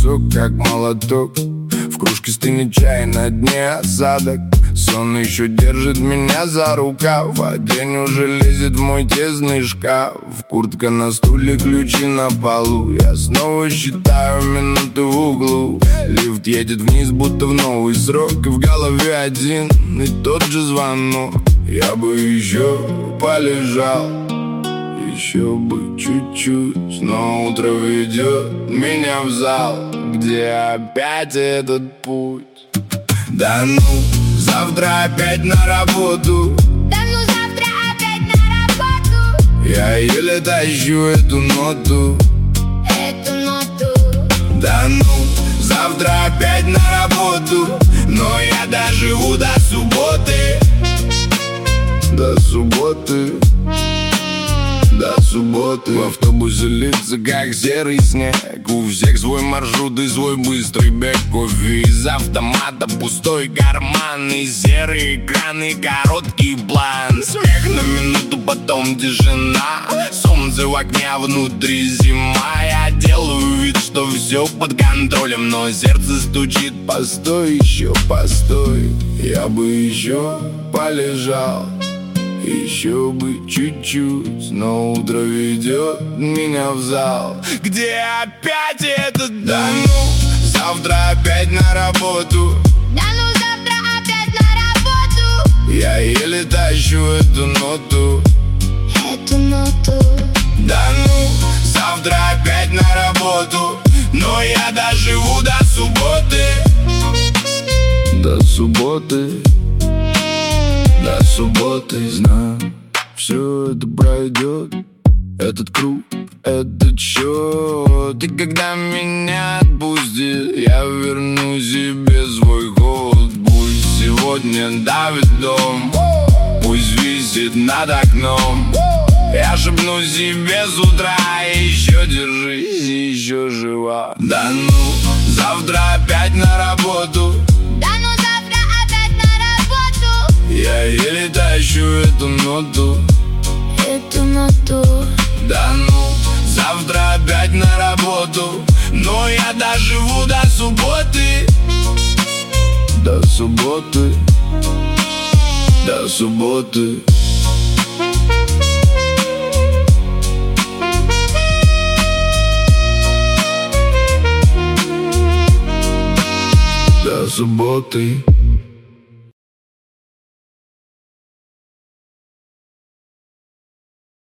сок, как молоток. В кружке стынет чай, на дне осадок. Сон еще держит меня за рукав, а день уже лезет в мой тесный шкаф. Куртка на стуле, ключи на полу. Я снова считаю минуты в углу. Лифт едет вниз, будто в новый срок. И в голове один и тот же звонок. Я бы еще полежал, еще бы чуть-чуть, но утро ведет меня в зал, где опять этот путь. Да ну, завтра опять на работу. Да ну завтра опять на работу. Я еле тащу эту ноту. Эту ноту. Да ну, завтра опять на работу. Но я доживу до субботы. До субботы. До субботы. В автобусе лица, как серый снег. У всех свой маршрут и свой быстрый бег. Кофе из автомата, пустой карман и серый экран, и короткий план. Смех на минуту, потом тишина. Солнце в окне, а внутри зима. Я делаю вид, что все под контролем, но сердце стучит: постой, еще постой. Я бы еще полежал, еще бы чуть-чуть, но утро ведет меня в зал, где опять этот да ну, завтра опять на работу. Да ну завтра опять на работу. Я еле тащу эту ноту. Эту ноту. Да ну, завтра опять на работу. Но я доживу до субботы. До субботы. До субботы. Знаю, все это пройдет, этот круг, этот счет. И когда меня отпустит, я верну себе свой ход. Пусть сегодня давит дом, пусть висит над окном. Я шепну себе с утра: еще держись, еще жива. Да ну, завтра опять на работу. Да ну завтра опять на работу. Я еле тащу эту ноту. Эту ноту. Да ну, завтра опять на работу. Но я доживу до субботы. До субботы. До субботы. До субботы.